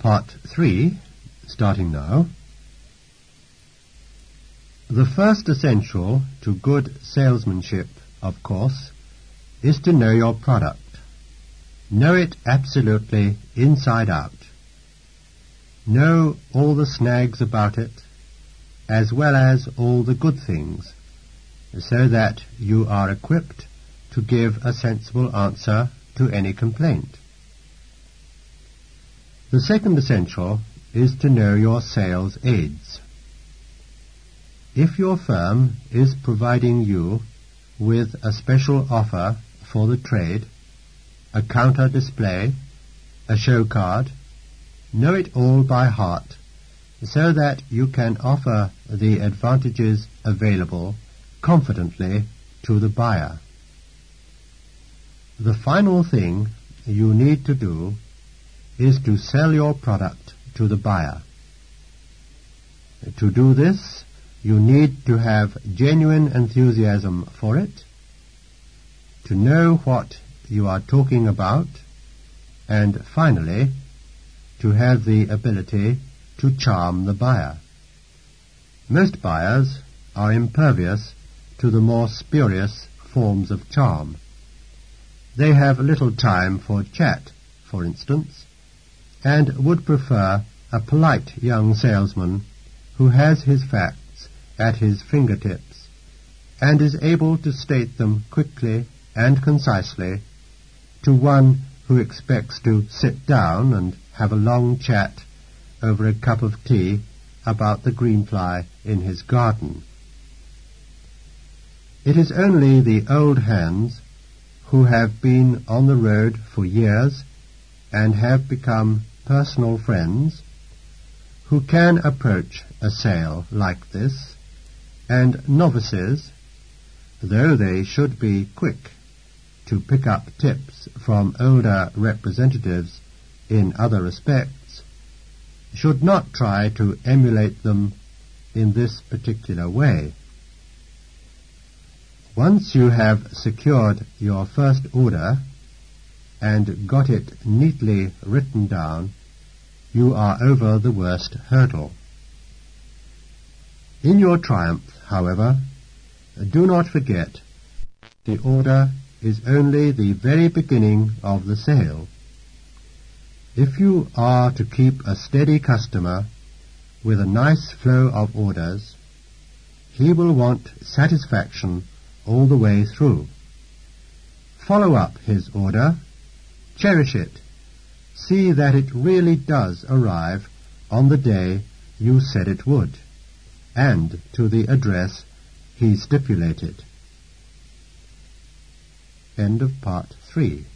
Part 3, starting now. The first essential to good salesmanship, of course, is to know your product. Know it absolutely inside out. Know all the snags about it, as well as all the good things, so that you are equipped to give a sensible answer to any complaint. The second essential is to know your sales aids. If your firm is providing you with a special offer for the trade, a counter display, a show card, know it all by heart, so that you can offer the advantages available confidently to the buyer. The final thing you need to do is to sell your product to the buyer. To do this, you need to have genuine enthusiasm for it, to know what you are talking about, and finally, to have the ability to charm the buyer. Most buyers are impervious to the more spurious forms of charm. They have little time for chat, for instance, and would prefer a polite young salesman who has his facts at his fingertips and is able to state them quickly and concisely to one who expects to sit down and have a long chat over a cup of tea about the greenfly in his garden. It is only the old hands who have been on the road for years and have become personal friends who can approach a sale like this, and novices, though they should be quick to pick up tips from older representatives in other respects, should not try to emulate them in this particular way. Once you have secured your first order and got it neatly written down, you are over the worst hurdle. In your triumph, however, do not forget the order is only the very beginning of the sale. If you are to keep a steady customer with a nice flow of orders, he will want satisfaction all the way through. Follow up his order, cherish it, see that it really does arrive on the day you said it would, and to the address he stipulated. End of Part 3.